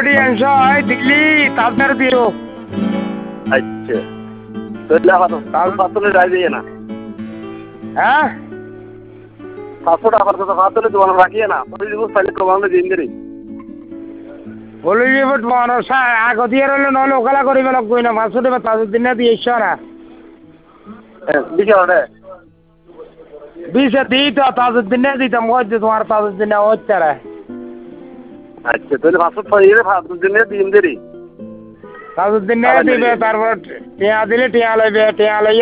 কোটি অংশ হয় দিল্লি তাদের দিও আচ্ছা তাহলে আবার 500 রাই দিয়ে না হ্যাঁ 500 টাকা তো 500 দোকান রাখিয়ে না পুলিশ বুঝ তাহলে প্রমাণ দিন দেরি বলি রিপোর্ট মানুষ আগে দিয়ে রইল নহলে ওখালা করিবে লাগবে না 500 টাকা তাজউদ্দিন দিয়ে ইশারা বিশাল রে বিশে দিই তো তাজউদ্দিন দিতাম ওই যে তোমার তাজউদ্দিন হচ্ছে রে আচ্ছা তাহলে 500 ছয় 5 দিনে দিন দেরি তাজউদ্দিন দিবে তারপর টিয়া দিলে টিয়া লইবে টিয়া লইয়া